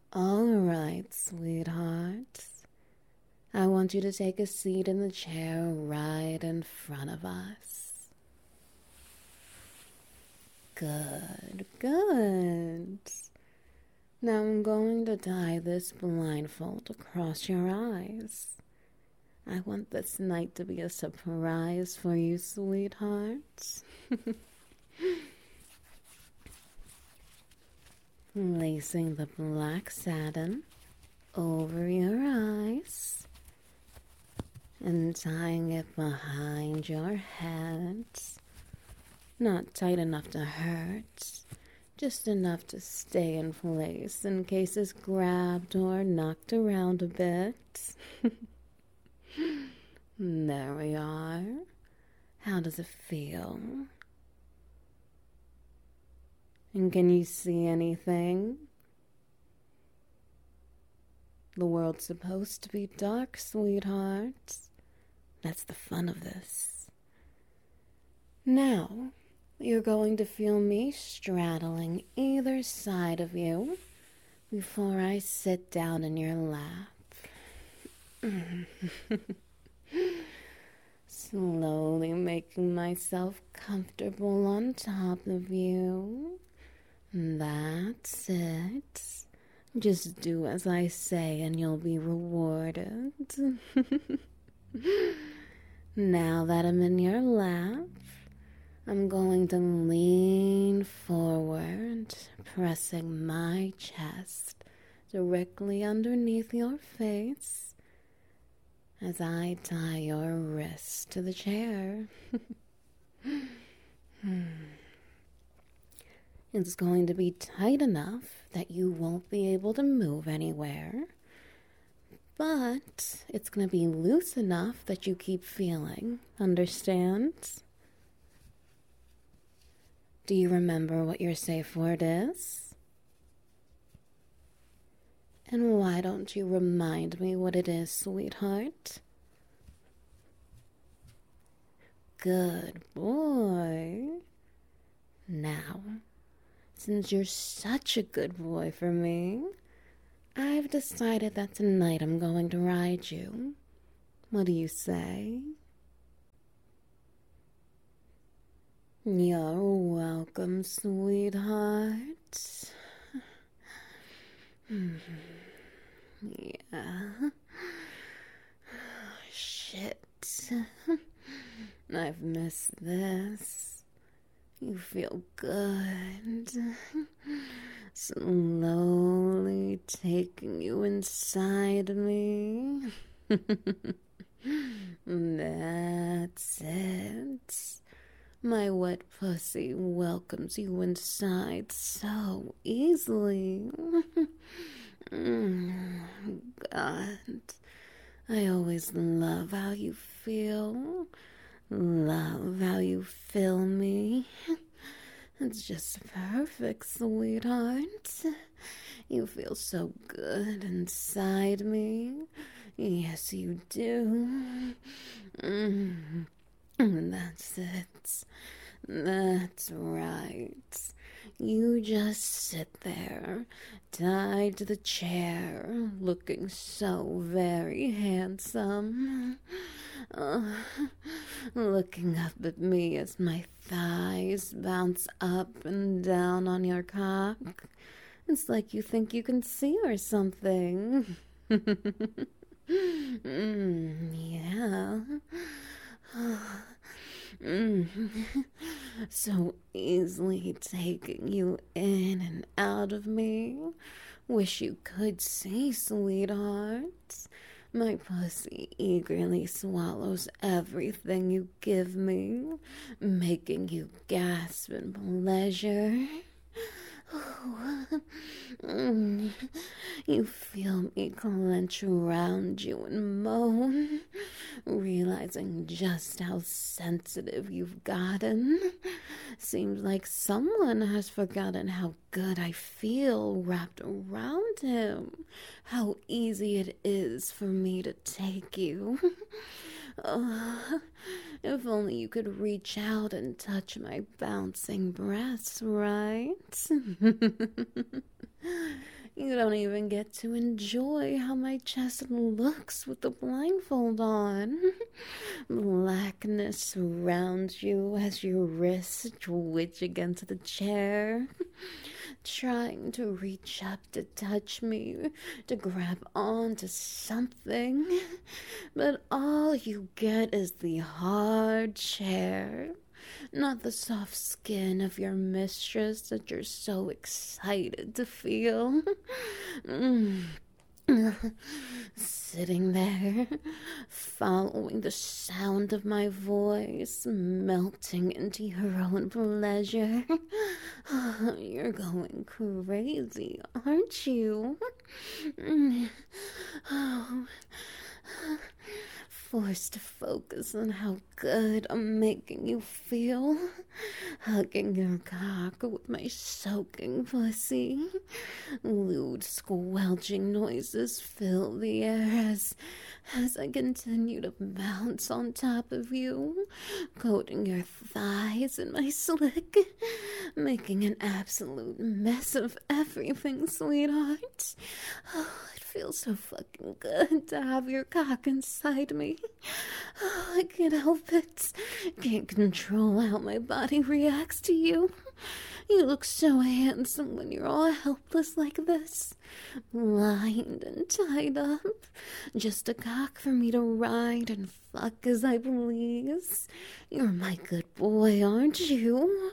All right, sweetheart. I want you to take a seat in the chair right in front of us. Good, good. Now I'm going to tie this blindfold across your eyes. I want this night to be a surprise for you, sweetheart. Lacing the black satin over your eyes and tying it behind your head. Not tight enough to hurt, just enough to stay in place in case it's grabbed or knocked around a bit. There we are. How does it feel? And can you see anything? The world's supposed to be dark, sweetheart. That's the fun of this. Now, you're going to feel me straddling either side of you before I sit down in your lap. Slowly making myself comfortable on top of you. That's it. Just do as I say and you'll be rewarded. Now that I'm in your lap, I'm going to lean forward, pressing my chest directly underneath your face as I tie your wrist to the chair. It's going to be tight enough that you won't be able to move anywhere, but it's going to be loose enough that you keep feeling. Understand? Do you remember what your safe word is? And why don't you remind me what it is, sweetheart? Good boy. Now, since you're such a good boy for me, I've decided that tonight I'm going to ride you. What do you say? You're welcome, sweetheart. Yeah. Shit. I've missed this. You feel good. Slowly taking you inside me. That's it. My wet pussy welcomes you inside so easily. God, I always love how you feel. Love how you fill me. It's just perfect, sweetheart. You feel so good inside me. Yes, you do. That's it. That's right. You just sit there, tied to the chair, looking so very handsome. Looking up at me as my thighs bounce up and down on your cock. It's like you think you can see or something. Yeah. So easily taking you in and out of me. Wish you could see, sweetheart. My pussy eagerly swallows everything you give me, making you gasp in pleasure. You feel me clench around you and moan, realizing just how sensitive you've gotten. Seems like someone has forgotten how good I feel wrapped around him, how easy it is for me to take you. If only you could reach out and touch my bouncing breasts, right? You don't even get to enjoy how my chest looks with the blindfold on. Blackness surrounds you as your wrists twitch against the chair, trying to reach up to touch me, to grab onto something, but all you get is the hard chair, not the soft skin of your mistress that you're so excited to feel. Sitting there, following the sound of my voice, melting into your own pleasure. You're going crazy, aren't you? Oh. Forced to focus on how good I'm making you feel, hugging your cock with my soaking pussy. Lewd squelching noises fill the air as I continue to bounce on top of you, coating your thighs in my slick, making an absolute mess of everything, sweetheart. Oh, it feels so fucking good to have your cock inside me. Oh, I can't help it. Can't control how my body reacts to you. You look so handsome when you're all helpless like this, blind and tied up. Just a cock for me to ride and fuck as I please. You're my good boy, aren't you?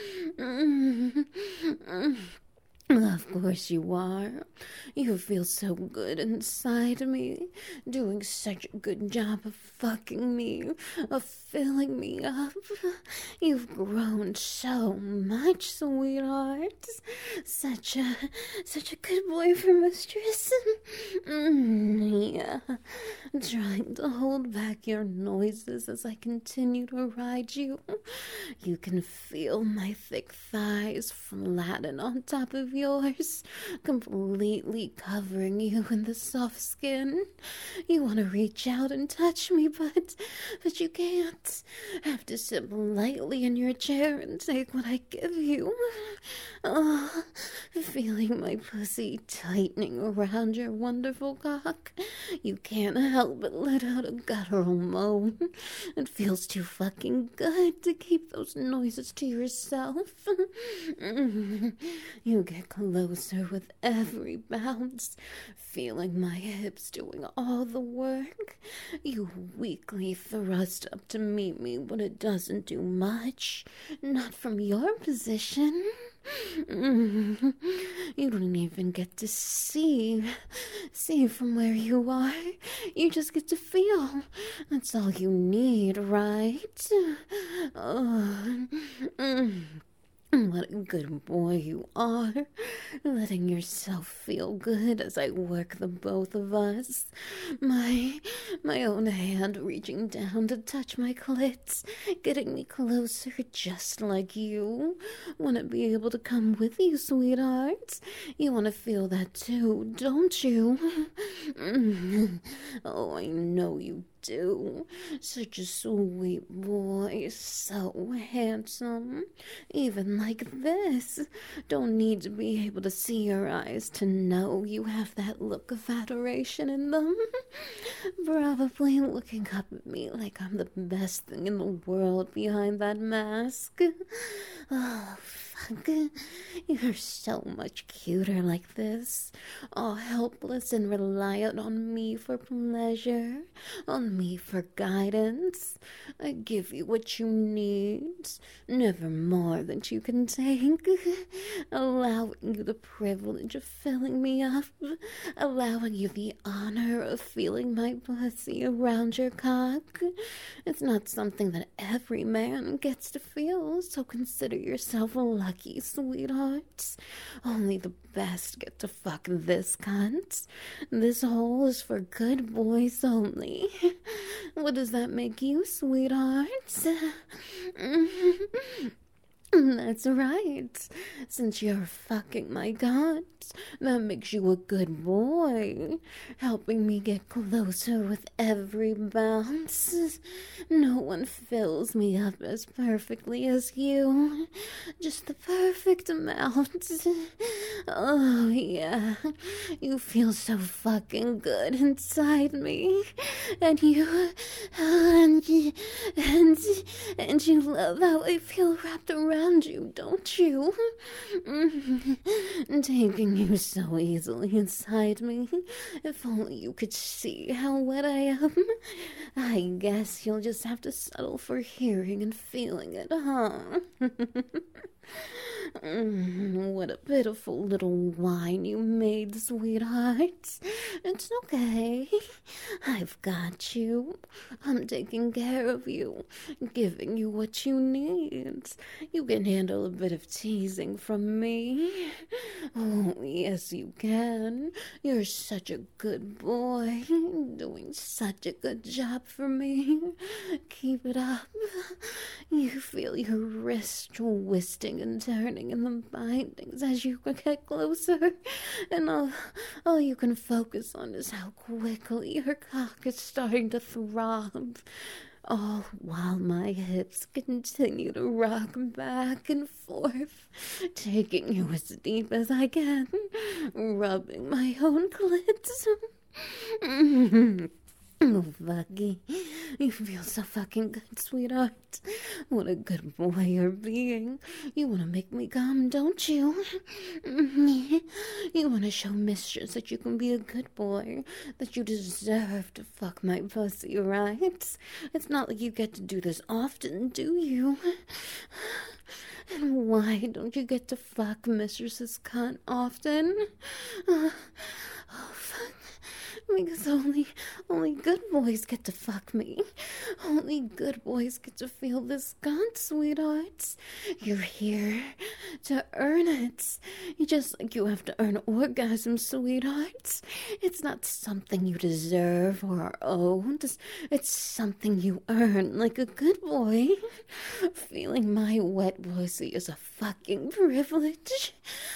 Of course you are. You feel so good inside me, doing such a good job of fucking me, of filling me up. You've grown so much, sweetheart. Such a good boy for mistress. Yeah. Trying to hold back your noises as I continue to ride you. You can feel my thick thighs flatten on top of yours, completely covering you in the soft skin. You want to reach out and touch me, but you can't. Have to sit lightly in your chair and take what I give you. Oh, feeling my pussy tightening around your wonderful cock, you can't help but let out a guttural moan. It feels too fucking good to keep those noises to yourself. You get closer with every bounce, feeling my hips doing all the work. You weakly thrust up to meet me, but it doesn't do much. Not from your position. You don't even get to see from where you are. You just get to feel. That's all you need, right? Oh. What a good boy you are, letting yourself feel good as I work the both of us. My own hand reaching down to touch my clit, getting me closer just like you. Want to be able to come with you, sweetheart? You want to feel that too, don't you? Oh, I know you do. Such a sweet boy, so handsome. Even like this. Don't need to be able to see your eyes to know you have that look of adoration in them. Probably looking up at me like I'm the best thing in the world behind that mask. Oh, fuck. You're so much cuter like this. All helpless and reliant on me for pleasure, on me for guidance. I give you what you need, never more than you can take. Allowing you the privilege of filling me up, allowing you the honor of feeling my pussy around your cock. It's not something that every man gets to feel, so consider yourself lucky, sweetheart. Only the best get to fuck this cunt. This hole is for good boys only. What does that make you, sweetheart? That's right. Since you're fucking my guts, that makes you a good boy, helping me get closer with every bounce. No one fills me up as perfectly as you. Just the perfect amount. Oh, yeah. You feel so fucking good inside me. And and, and you love how I feel wrapped around you, don't you? Taking you so easily inside me. If only you could see how wet I am. I guess you'll just have to settle for hearing and feeling it, huh? What a pitiful little whine you made, sweetheart. It's okay. I've got you. I'm taking care of you, giving you what you need. You can handle a bit of teasing from me. Oh, yes, you can. You're such a good boy, doing such a good job for me. Keep it up. You feel your wrist twisting and turning in the bindings as you get closer, and all you can focus on is how quickly your cock is starting to throb, all while my hips continue to rock back and forth, taking you as deep as I can, rubbing my own clit. Oh, Bucky, you feel so fucking good, sweetheart. What a good boy you're being. You want to make me come, don't you? You want to show Mistress that you can be a good boy, that you deserve to fuck my pussy, right? It's not like you get to do this often, do you? And why don't you get to fuck Mistress's cunt often? Oh, fuck. Because only good boys get to fuck me. Only good boys get to feel this gun, sweethearts. You're here to earn it. Just like you have to earn orgasm, sweethearts. It's not something you deserve or are owed. It's something you earn like a good boy. Feeling my wet pussy is a fucking privilege.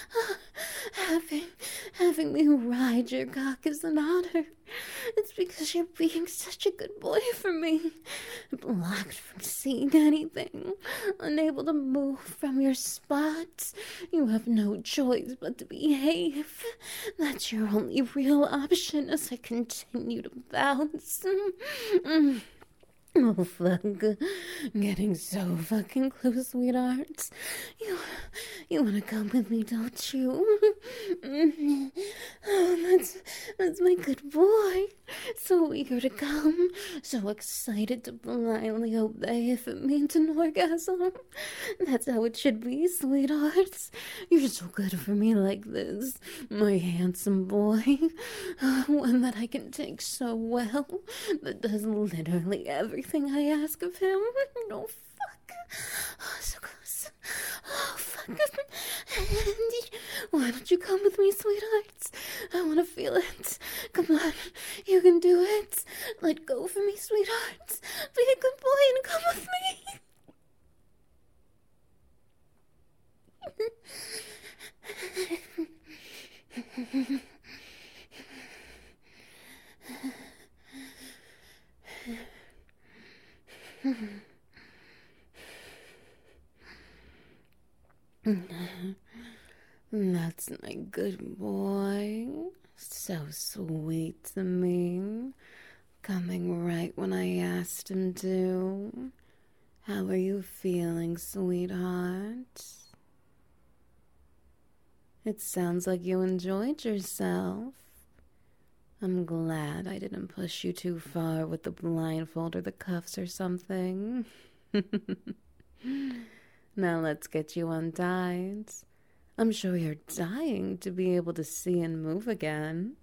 Having me ride your cock is an honor. It's because you're being such a good boy for me. Blocked from seeing anything, unable to move from your spot. You have no choice but to behave. That's your only real option as I continue to bounce. Oh, fuck. Getting so fucking close, sweetheart. You wanna come with me, don't you? Oh, that's my good boy. So eager to come. So excited to blindly obey if it means an orgasm. That's how it should be, sweethearts. You're so good for me like this, my handsome boy. One that I can take so well, that does literally everything I ask of him. No, fuck. Oh, so close. Oh, fuck. Why don't you come with me, sweethearts? I want to feel it. Come on, you can do it. Let go for me, sweethearts. Be a good boy and come with me. That's my good boy. So sweet to me. Coming right when I asked him to. How are you feeling, sweetheart? It sounds like you enjoyed yourself. I'm glad I didn't push you too far with the blindfold or the cuffs or something. Now let's get you untied. I'm sure you're dying to be able to see and move again.